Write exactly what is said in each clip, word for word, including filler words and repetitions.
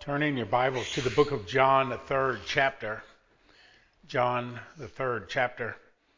Turn in your Bibles to the book of John, the third chapter. John, the third chapter.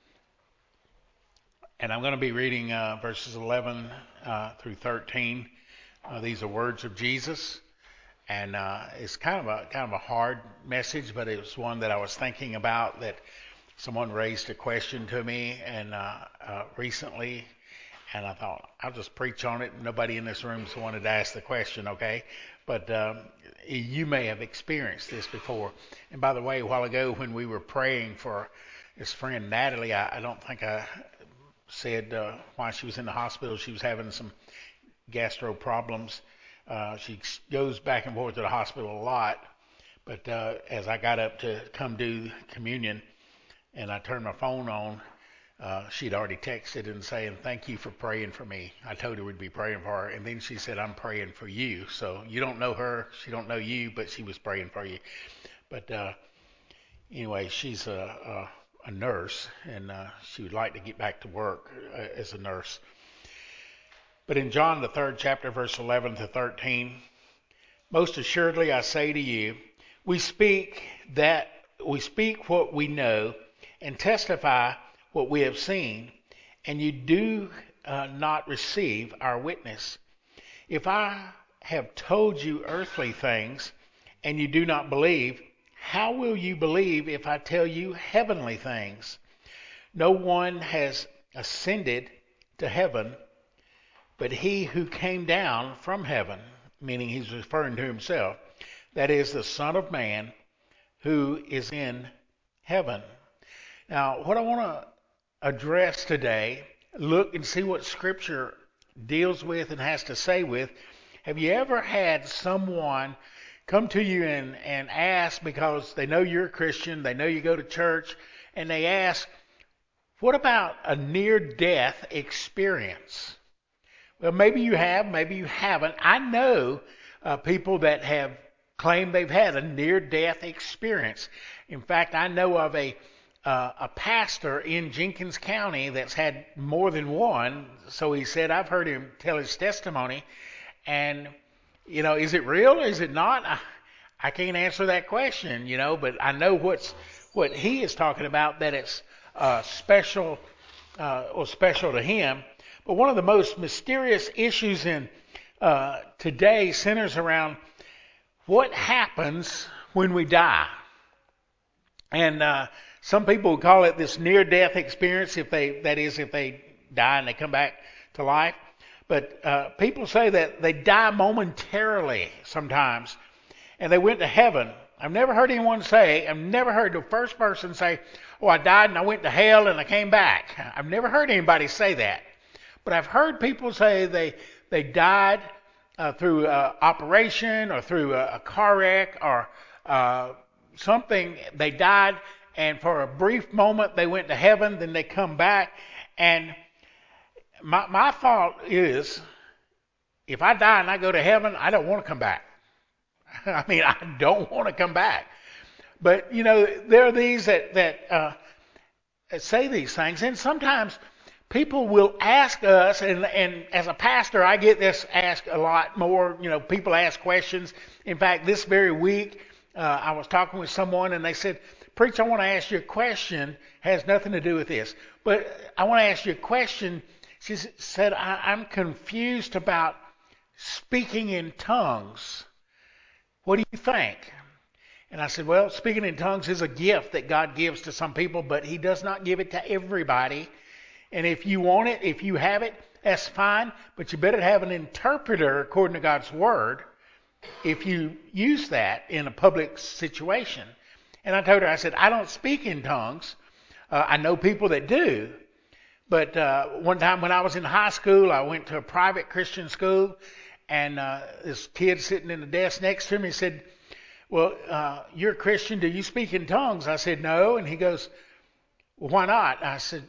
And I'm going to be reading uh, verses eleven uh, through thirteen. Uh, these are words of Jesus. And uh, it's kind of a kind of a hard message, but it was one that I was thinking about, that someone raised a question to me and uh, uh, recently. And I thought, I'll just preach on it. Nobody in this room wanted to ask the question, okay? But um, you may have experienced this before. And by the way, a while ago when we were praying for his friend Natalie, I, I don't think I said uh, why she was in the hospital. She was having some gastro problems. Uh, she goes back and forth to the hospital a lot. But uh, as I got up to come do communion and I turned my phone on, Uh, she'd already texted and saying, "Thank you for praying for me." I told her we'd be praying for her. And then she said, "I'm praying for you." So you don't know her. She don't know you, but she was praying for you. But uh, anyway, she's a, a, a nurse, and uh, she would like to get back to work uh, as a nurse. But in John, the third chapter, verse eleven to thirteen, "Most assuredly I say to you, we speak that we speak what we know and testify what we have seen, and you do uh, not receive our witness. If I have told you earthly things and you do not believe, how will you believe if I tell you heavenly things? No one has ascended to heaven but he who came down from heaven," meaning he's referring to himself, "that is the Son of Man who is in heaven." Now, what I want to address today, look and see what Scripture deals with and has to say with. Have you ever had someone come to you and, and ask, because they know you're a Christian, they know you go to church, and they ask, "What about a near-death experience?" Well, maybe you have, maybe you haven't. I know uh, people that have claimed they've had a near-death experience. In fact, I know of a Uh, a pastor in Jenkins County that's had more than one. So he said, I've heard him tell his testimony. And, you know, is it real or is it not? I, I can't answer that question, you know, but I know what's what he is talking about, that it's uh, special uh, or special to him. But one of the most mysterious issues in uh, today centers around what happens when we die. And uh, some people call it this near-death experience, if they, that is, if they die and they come back to life. But uh, people say that they die momentarily sometimes, and they went to heaven. I've never heard anyone say, I've never heard the first person say, "Oh, I died and I went to hell and I came back." I've never heard anybody say that. But I've heard people say they they died uh, through uh, operation or through a, a car wreck or uh, something. They died, and for a brief moment they went to heaven, then they come back. And my my thought is, if I die and I go to heaven, I don't want to come back. I mean, I don't want to come back. But you know, there are these that that uh, say these things, and sometimes people will ask us, and and as a pastor, I get this asked a lot more. You know, people ask questions. In fact, this very week, uh, I was talking with someone, and they said, "Preacher, I want to ask you a question. Has nothing to do with this, but I want to ask you a question." She said, I, "I'm confused about speaking in tongues. What do you think?" And I said, "Well, speaking in tongues is a gift that God gives to some people, but He does not give it to everybody. And if you want it, if you have it, that's fine, but you better have an interpreter according to God's Word if you use that in a public situation." And I told her, I said, "I don't speak in tongues. Uh, I know people that do. But uh, one time when I was in high school, I went to a private Christian school, and uh, this kid sitting in the desk next to me said, 'Well, uh, you're a Christian. Do you speak in tongues?' I said, 'No.' And he goes, 'Well, why not?' I said,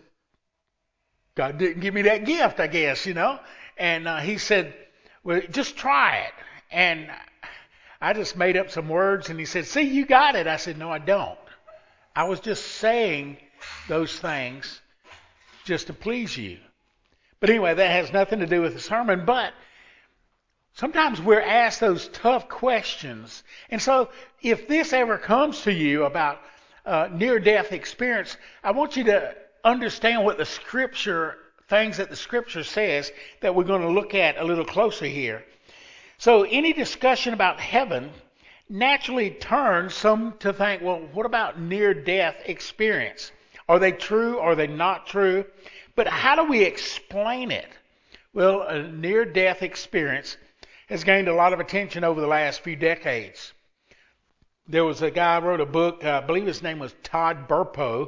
'God didn't give me that gift, I guess, you know.' And uh, he said, 'Well, just try it.' And I just made up some words, and he said, 'See, you got it.' I said, 'No, I don't. I was just saying those things just to please you.' But anyway, that has nothing to do with the sermon. But Sometimes we're asked those tough questions. And so if this ever comes to you about uh, near-death experience, I want you to understand what the Scripture, things that the Scripture says that we're going to look at a little closer here. So any discussion about heaven naturally turns some to think, well, what about near-death experience? Are they true? Are they not true? But how do we explain it? Well, a near-death experience has gained a lot of attention over the last few decades. There was a guy who wrote a book, uh, I believe his name was Todd Burpo,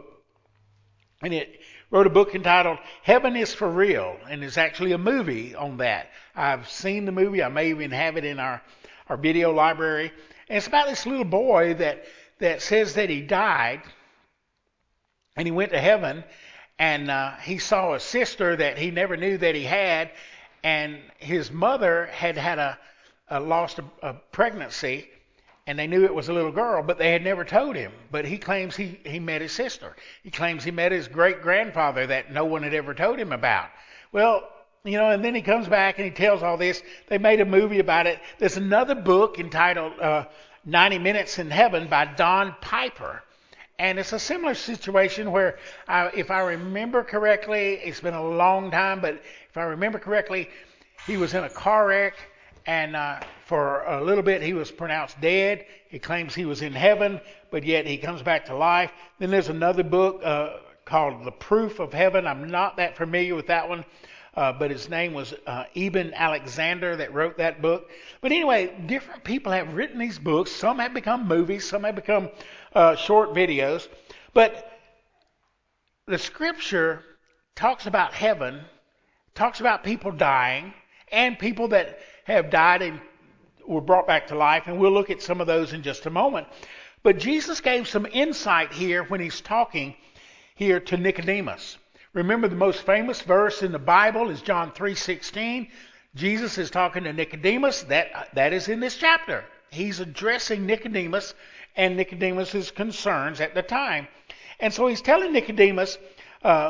and it wrote a book entitled Heaven is for Real, and there's actually a movie on that. I've seen the movie. I may even have it in our, our video library. And it's about this little boy that, that says that he died, and he went to heaven, and uh, he saw a sister that he never knew that he had, and his mother had had a, a lost a, a pregnancy, and they knew it was a little girl, but they had never told him. But he claims he, he met his sister. He claims he met his great-grandfather that no one had ever told him about. Well, you know, and then he comes back and he tells all this. They made a movie about it. There's another book entitled uh, ninety minutes in Heaven by Don Piper. And it's a similar situation where, uh, if I remember correctly, it's been a long time, but if I remember correctly, he was in a car wreck, and uh, for a little bit he was pronounced dead. He claims he was in heaven, but yet he comes back to life. Then there's another book uh, called The Proof of Heaven. I'm not that familiar with that one, uh, but his name was uh, Eben Alexander that wrote that book. But anyway, different people have written these books. Some have become movies, some have become uh, short videos. But the Scripture talks about heaven, talks about people dying, and people that have died and were brought back to life, and we'll look at some of those in just a moment. But Jesus gave some insight here when he's talking here to Nicodemus. Remember, the most famous verse in the Bible is John three sixteen. Jesus is talking to Nicodemus. That, that is in this chapter. He's addressing Nicodemus and Nicodemus's concerns at the time. And so he's telling Nicodemus, uh,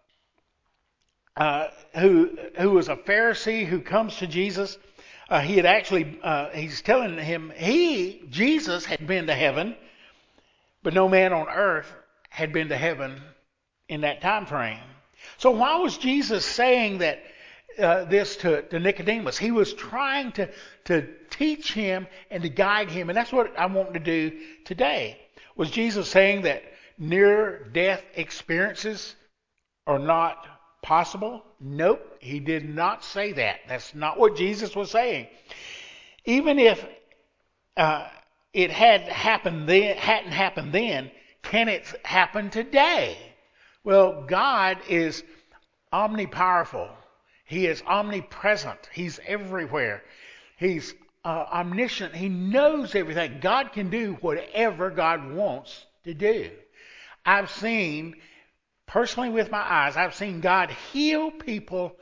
uh, who who was a Pharisee who comes to Jesus, uh, he had actually, uh, he's telling him, he, Jesus, had been to heaven, but no man on earth had been to heaven in that time frame. So why was Jesus saying that uh, this to, to Nicodemus? He was trying to, to teach him and to guide him, and that's what I want to do today. Was Jesus saying that near-death experiences are not possible? Nope, he did not say that. That's not what Jesus was saying. Even if uh, it had happened then, hadn't happened then, can it happen today? Well, God is omnipowerful. He is omnipresent. He's everywhere. He's uh, omniscient. He knows everything. God can do whatever God wants to do. I've seen, personally with my eyes, I've seen God heal people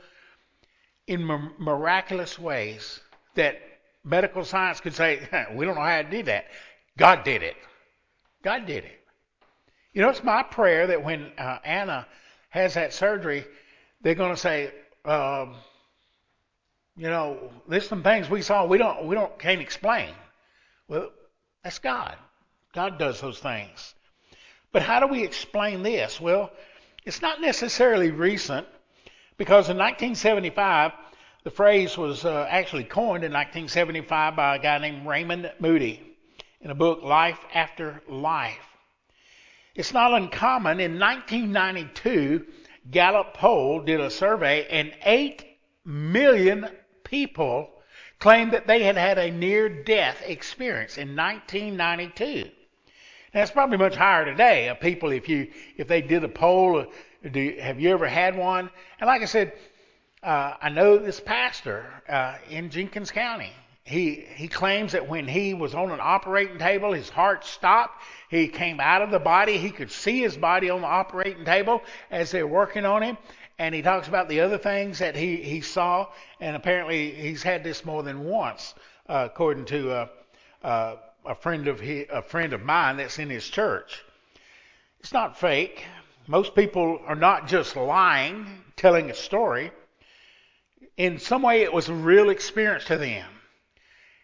in mi- miraculous ways that medical science could say, we don't know how to do that. God did it. God did it. You know, it's my prayer that when uh, Anna has that surgery, they're going to say, um, you know, there's some things we saw we don't we don't can't explain. Well, that's God. God does those things. But how do we explain this? Well, it's not necessarily recent, because in nineteen seventy-five, the phrase was uh, actually coined in nineteen seventy-five by a guy named Raymond Moody in a book, Life After Life. It's not uncommon. In nineteen ninety-two, Gallup poll did a survey, and eight million people claimed that they had had a near-death experience in nineteen ninety-two. Now, it's probably much higher today. Uh, people, if you if they did a poll, uh, do, have you ever had one? And like I said, uh, I know this pastor uh, in Jenkins County. He he claims that when he was on an operating table, his heart stopped. He came out of the body. He could see his body on the operating table as they're working on him. And he talks about the other things that he, he saw. And apparently he's had this more than once, uh, according to uh, uh, a friend of his, a friend of mine that's in his church. It's not fake. Most people are not just lying, telling a story. In some way, it was a real experience to them.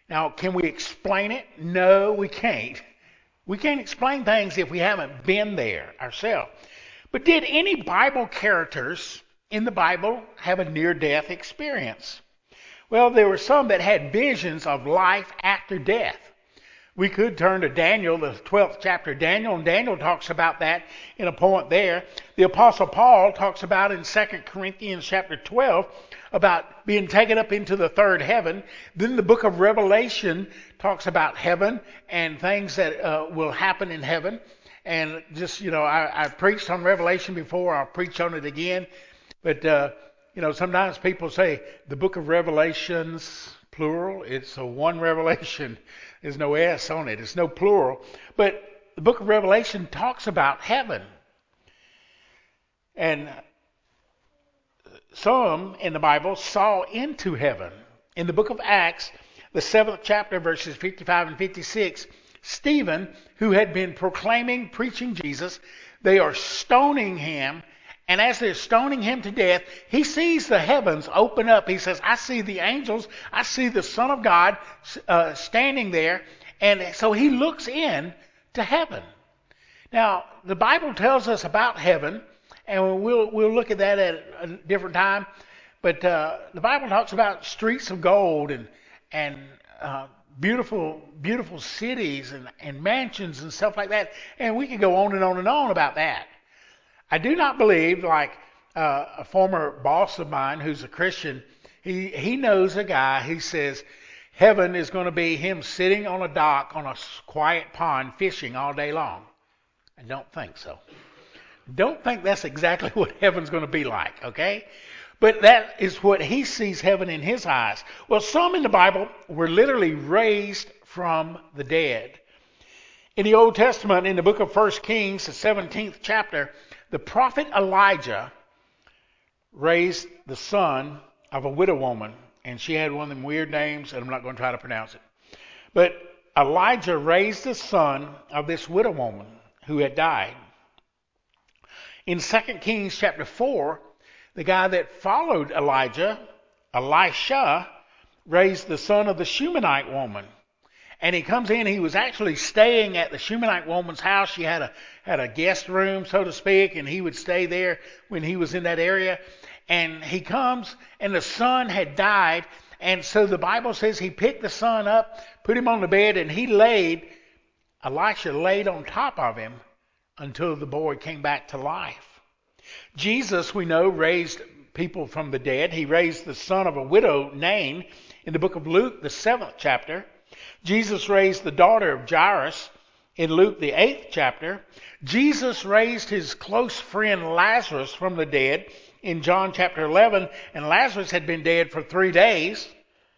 Now, can we explain it? No, we can't. We can't explain things if we haven't been there ourselves. But did any Bible characters in the Bible have a near-death experience? Well, there were some that had visions of life after death. We could turn to Daniel, the twelfth chapter of Daniel, and Daniel talks about that in a point there. The Apostle Paul talks about in Second Corinthians chapter twelve about being taken up into the third heaven. Then the book of Revelation talks about heaven and things that uh, will happen in heaven. And just, you know, I, I preached on Revelation before. I'll preach on it again. But, uh, you know, sometimes people say the book of Revelations, plural, it's a one revelation. There's no S on it. It's no plural. But the book of Revelation talks about heaven. And some in the Bible saw into heaven. In the book of Acts, the seventh chapter, verses fifty-five and fifty-six, Stephen, who had been proclaiming, preaching Jesus, they are stoning him. And as they're stoning him to death, he sees the heavens open up. He says, I see the angels. I see the Son of God uh, standing there. And so he looks in to heaven. Now, the Bible tells us about heaven, and we'll we'll look at that at a different time. But uh, the Bible talks about streets of gold and and uh, beautiful beautiful cities and, and mansions and stuff like that. And we could go on and on and on about that. I do not believe, like uh, a former boss of mine who's a Christian, he, he knows a guy, he says, heaven is going to be him sitting on a dock on a quiet pond fishing all day long. I don't think so. Don't think that's exactly what heaven's going to be like, okay? But that is what he sees heaven in his eyes. Well, some in the Bible were literally raised from the dead. In the Old Testament, in the book of First Kings, the seventeenth chapter, the prophet Elijah raised the son of a widow woman, and she had one of them weird names, and I'm not going to try to pronounce it. But Elijah raised the son of this widow woman who had died. In Second Kings chapter four, the guy that followed Elijah, Elisha, raised the son of the Shunammite woman. And he comes in, he was actually staying at the Shunammite woman's house. She had a had a guest room, so to speak, and he would stay there when he was in that area. And he comes, and the son had died. And so the Bible says he picked the son up, put him on the bed, and he laid, Elisha laid on top of him until the boy came back to life. Jesus, we know, raised people from the dead. He raised the son of a widow, Nain, in the book of Luke, the seventh chapter. Jesus raised the daughter of Jairus in Luke, the eighth chapter. Jesus raised his close friend Lazarus from the dead in John chapter eleven, and Lazarus had been dead for three days.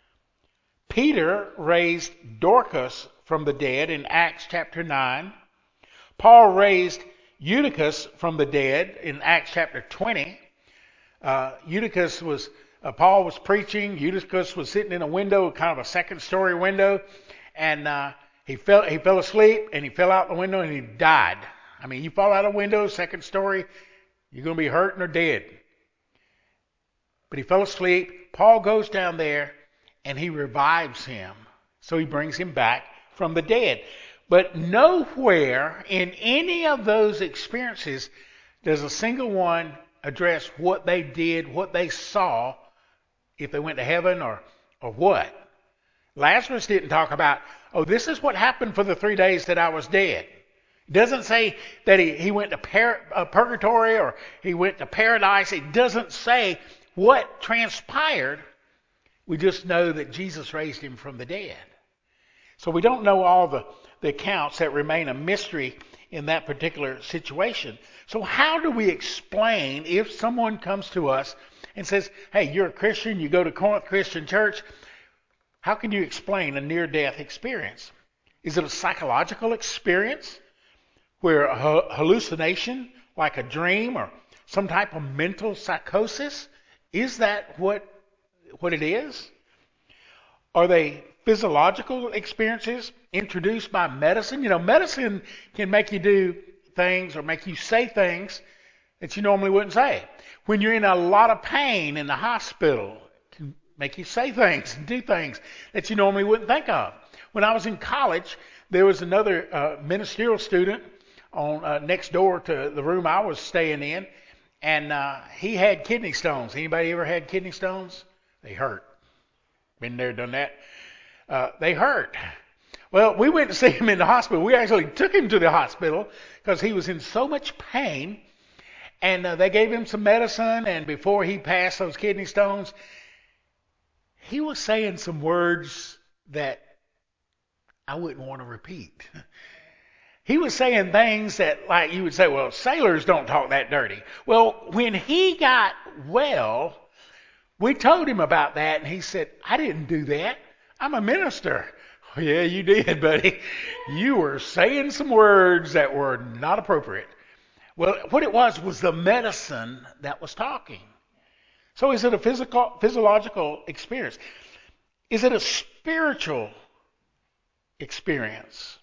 Peter raised Dorcas from the dead in Acts chapter nine. Paul raised Eutychus from the dead in Acts chapter twenty. Uh, Eutychus was, uh, Paul was preaching. Eutychus was sitting in a window, kind of a second story window, and uh, he fell he fell asleep, and he fell out the window, and he died. I mean, you fall out a window, second story, you're going to be hurting or dead. But he fell asleep. Paul goes down there, and he revives him. So he brings him back from the dead. But nowhere in any of those experiences does a single one address what they did, what they saw, if they went to heaven or, or what. Lazarus didn't talk about, oh, this is what happened for the three days that I was dead. It doesn't say that he, he went to pur- uh, purgatory or he went to paradise. It doesn't say what transpired. We just know that Jesus raised him from the dead. So we don't know all the, the accounts that remain a mystery in that particular situation. So how do we explain if someone comes to us and says, hey, you're a Christian, you go to Corinth Christian Church, how can you explain a near-death experience? Is it a psychological experience where a hallucination, like a dream or some type of mental psychosis? Is that what, what it is? Are they physiological experiences introduced by medicine? You know, medicine can make you do things or make you say things that you normally wouldn't say. When you're in a lot of pain in the hospital, it can make you say things and do things that you normally wouldn't think of. When I was in college, there was another uh, ministerial student on uh, next door to the room I was staying in, and uh, he had kidney stones. Anybody ever had kidney stones? They hurt. Been there, done that. Uh, they hurt. Well, we went to see him in the hospital. We actually took him to the hospital because he was in so much pain. And uh, they gave him some medicine. And before he passed those kidney stones, he was saying some words that I wouldn't want to repeat. He was saying things that, like, you would say, well, sailors don't talk that dirty. Well, when he got well, we told him about that. And he said, I didn't do that. I'm a minister. Oh, yeah, you did, buddy. You were saying some words that were not appropriate. Well, what it was was the medicine that was talking. So is it a physical, physiological experience? Is it a spiritual experience?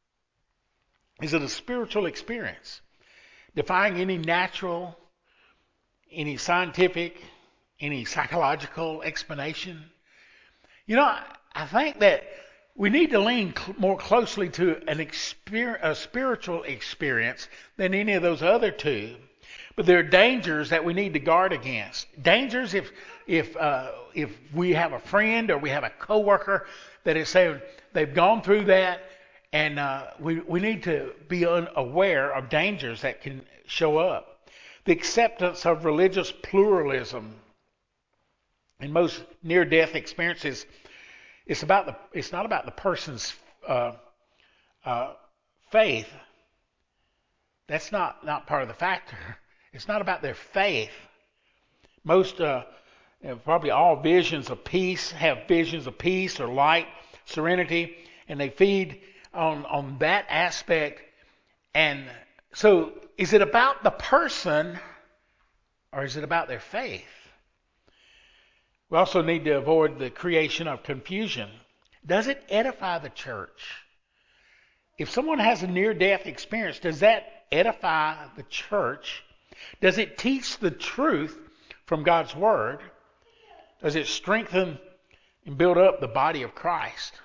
Is it a spiritual experience? Defying any natural, any scientific, any psychological explanation? You know, I think that we need to lean cl- more closely to an exper- a spiritual experience than any of those other two. But there are dangers that we need to guard against. Dangers if if uh, if we have a friend or we have a coworker that is saying they've gone through that, and uh, we we need to be unaware of dangers that can show up. The acceptance of religious pluralism in most near-death experiences. It's about the. It's not about the person's uh, uh, faith. That's not, not part of the factor. It's not about their faith. Most, uh, probably all visions of peace have visions of peace or light, serenity, and they feed on on that aspect. And so, is it about the person, or is it about their faith? We also need to avoid the creation of confusion. Does it edify the church? If someone has a near-death experience, does that edify the church? Does it teach the truth from God's Word? Does it strengthen and build up the body of Christ?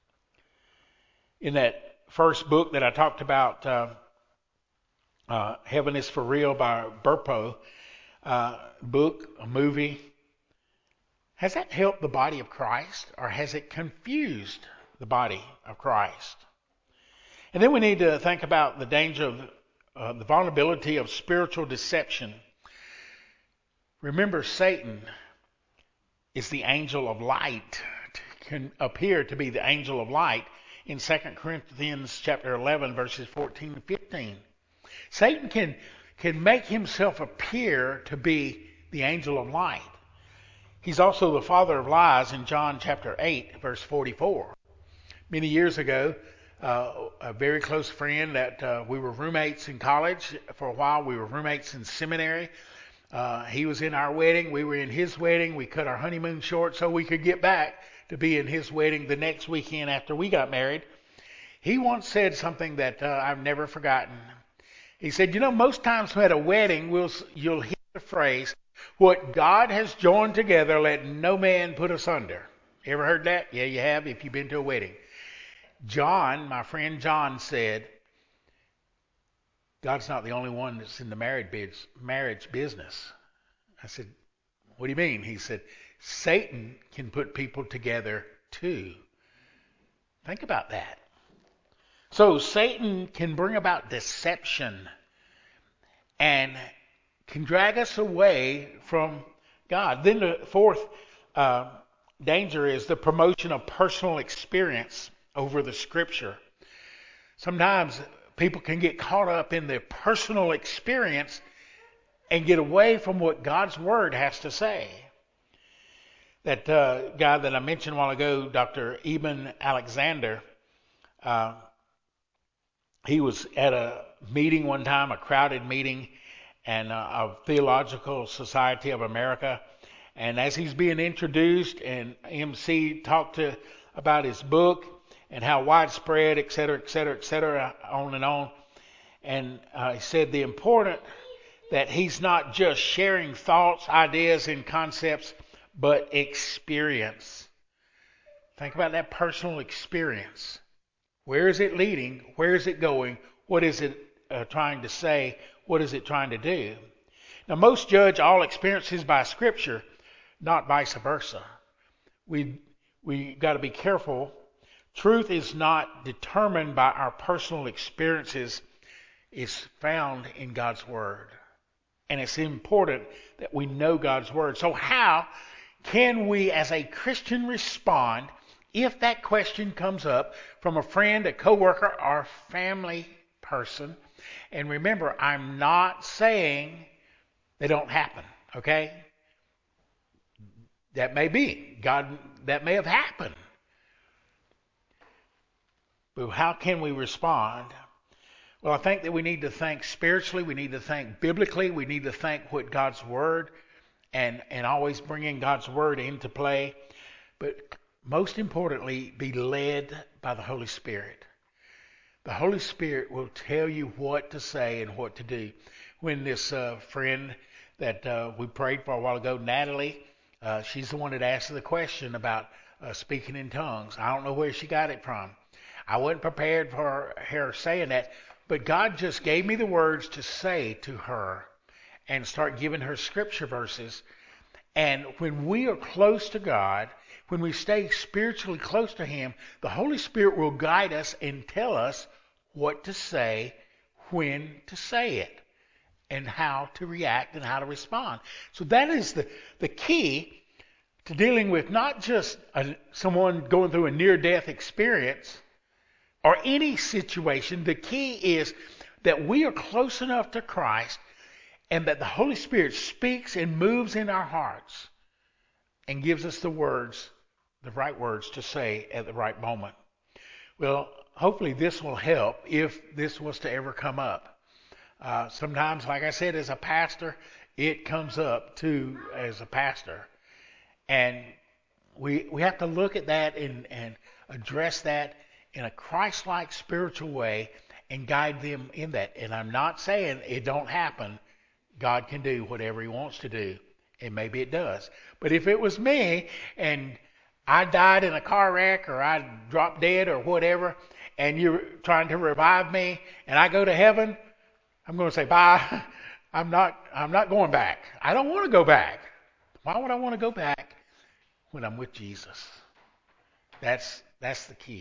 In that first book that I talked about, uh, uh, Heaven is for Real by Burpo, uh, book, a movie, has that helped the body of Christ, or has it confused the body of Christ? And then we need to think about the danger of uh, the vulnerability of spiritual deception. Remember, Satan is the angel of light, can appear to be the angel of light in Second Corinthians chapter eleven, verses fourteen and fifteen. Satan can, can make himself appear to be the angel of light. He's also the father of lies in John chapter eight, verse forty-four. Many years ago, uh, a very close friend that uh, we were roommates in college for a while. We were roommates in seminary. Uh, he was in our wedding. We were in his wedding. We cut our honeymoon short so we could get back to be in his wedding the next weekend after we got married. He once said something that uh, I've never forgotten. He said, you know, most times at a wedding, we'll, you'll hear the phrase, what God has joined together, let no man put asunder. Ever heard that? Yeah, you have if you've been to a wedding. John, my friend John, said, God's not the only one that's in the marriage business. I said, what do you mean? He said, Satan can put people together too. Think about that. So Satan can bring about deception and can drag us away from God. Then the fourth uh, danger is the promotion of personal experience over the Scripture. Sometimes people can get caught up in their personal experience and get away from what God's Word has to say. That uh, guy that I mentioned a while ago, Doctor Eben Alexander, uh, he was at a meeting one time, a crowded meeting, and uh, of Theological Society of America. And as he's being introduced, and M C talked to about his book and how widespread, et cetera, et cetera, et cetera, on and on. And uh, he said the important that he's not just sharing thoughts, ideas, and concepts, but experience. Think about that personal experience. Where is it leading? Where is it going? What is it uh, trying to say? What is it trying to do? Now, most judge all experiences by Scripture, not vice versa. We we got to be careful. Truth is not determined by our personal experiences. It's found in God's Word. And it's important that we know God's Word. So how can we as a Christian respond if that question comes up from a friend, a coworker, or a family person? And remember, I'm not saying they don't happen, okay? That may be. God, that may have happened. But how can we respond? Well, I think that we need to think spiritually. We need to think biblically. We need to think what God's Word and, and always bringing God's Word into play. But most importantly, be led by the Holy Spirit. The Holy Spirit will tell you what to say and what to do. When this uh, friend that uh, we prayed for a while ago, Natalie, uh, she's the one that asked the question about uh, speaking in tongues. I don't know where she got it from. I wasn't prepared for her saying that, but God just gave me the words to say to her and start giving her scripture verses. And when we are close to God, when we stay spiritually close to Him, the Holy Spirit will guide us and tell us what to say, when to say it, and how to react and how to respond. So that is the, the key to dealing with not just a, someone going through a near-death experience or any situation. The key is that we are close enough to Christ and that the Holy Spirit speaks and moves in our hearts and gives us the words, the right words to say at the right moment. Well, hopefully this will help if this was to ever come up. Uh, sometimes, like I said, as a pastor, it comes up too as a pastor. And we we have to look at that and, and address that in a Christ-like spiritual way and guide them in that. And I'm not saying it don't happen. God can do whatever He wants to do. And maybe it does. But if it was me and I died in a car wreck or I dropped dead or whatever, and you're trying to revive me and I go to heaven, I'm going to say, bye. I'm not, I'm not going back. I don't want to go back. Why would I want to go back when I'm with Jesus? That's, that's the key.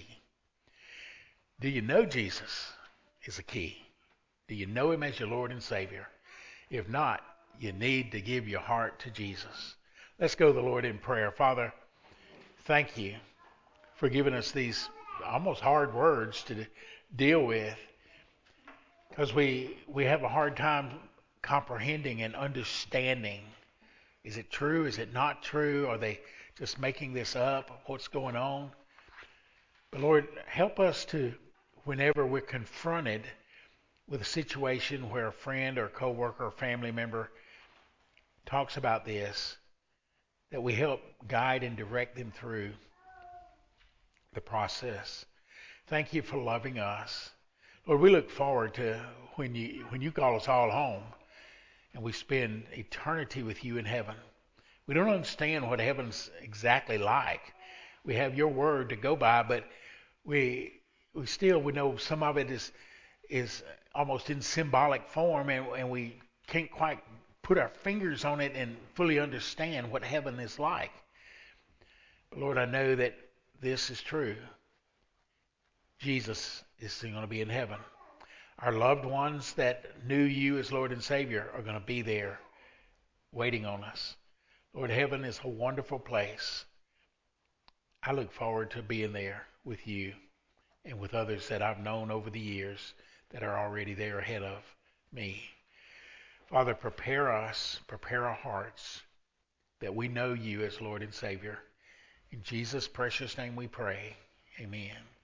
Do you know Jesus is a key? Do you know Him as your Lord and Savior? If not, you need to give your heart to Jesus. Let's go to the Lord in prayer. Father, thank you for giving us these almost hard words to deal with, because we we have a hard time comprehending and understanding. Is it true? Is it not true? Are they just making this up? What's going on? But Lord, help us to, whenever we're confronted with a situation where a friend or coworker or family member talks about this, that we help guide and direct them through the process. Thank you for loving us. Lord, we look forward to when you when you call us all home and we spend eternity with you in heaven. We don't understand what heaven's exactly like. We have your word to go by, but we we still we know some of it is is almost in symbolic form, and, and we can't quite put our fingers on it and fully understand what heaven is like. But Lord, I know that this is true. Jesus is going to be in heaven. Our loved ones that knew you as Lord and Savior are going to be there waiting on us. Lord, heaven is a wonderful place. I look forward to being there with you and with others that I've known over the years that are already there ahead of me. Father, prepare us, prepare our hearts that we know you as Lord and Savior. In Jesus' precious name we pray. Amen.